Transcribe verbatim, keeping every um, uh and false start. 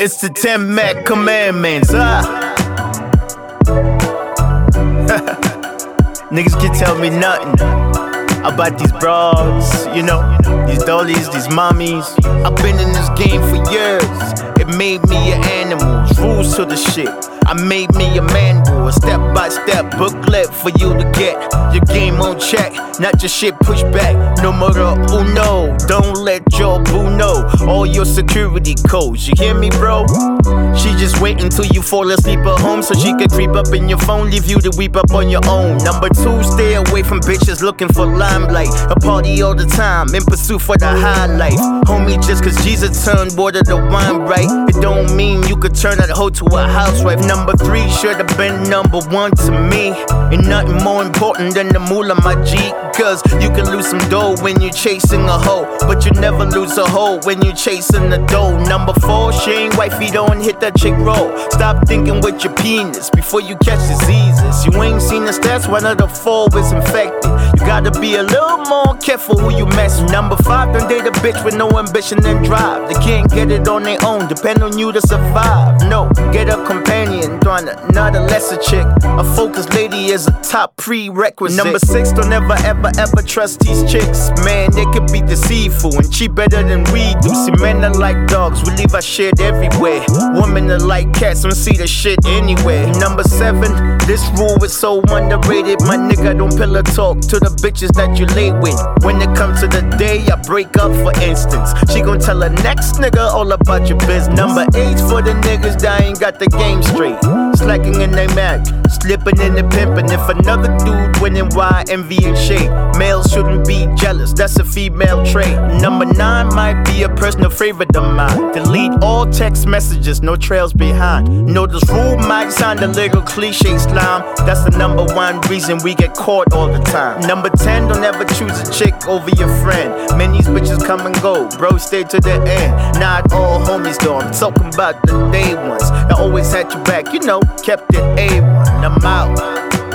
It's the ten Mac commandments, ah. Niggas can tell me nothing about these broads, you know, these dollies, these mommies. I've been in this game for years. It made me an animal, rules to the shit. I made me a manual, a step-by-step booklet for you to get your game on check, not your shit pushed back. Numero uno, don't let your boo know all your security codes. You hear me, bro? She just waiting till you fall asleep at home so she can creep up in your phone, leave you to weep up on your own. Number two, stay away from bitches looking for limelight. A party all the time, in pursuit for the high life. Homie, just cause Jesus turned water to wine right, it don't mean you could turn that hoe to a housewife. Number three should've been number one to me. Ain't nothing more important than the moolah, my G. Cause you can lose some dough when you chasing a hoe, but you never lose a hoe when you chasing the dough. Number four, she ain't wifey, don't hit that chick roll. Stop thinking with your penis before you catch diseases. You ain't seen the stats, one of the four is infected. You gotta be a little more careful who you mess with. Number five, don't date a bitch with no ambition and drive. They can't get it on their own, depend on you to survive. No, get a companion, not a lesser chick. A focused lady is a top prerequisite. Number six, don't ever ever ever trust these chicks. Man, they could be deceitful and cheat better than we do. See, men are like dogs, we leave our shit everywhere. Women are like cats, don't see the shit anywhere. Number seven, this rule is so underrated. My nigga, don't pillow talk to the bitches that you late with. When it comes to the day I break up, for instance, she gon' tell her next nigga all about your business. Number eight for the niggas that ain't got the game straight, slacking in they Mac, slipping in the pimpin'. If another dude winning, why envy and shade? Males shouldn't be jealous, that's a female trait. Number nine might be a personal favorite of mine. Delete all text messages, no trails behind. Know this rule might sound a little cliche, slime. That's the number one reason we get caught all the time. Number ten, don't ever choose a chick over your friend. Many bitches come and go, bro, stay to the end. Not all homies though, I'm talking about the day ones that always had your back, you know, kept it A one. I'm out.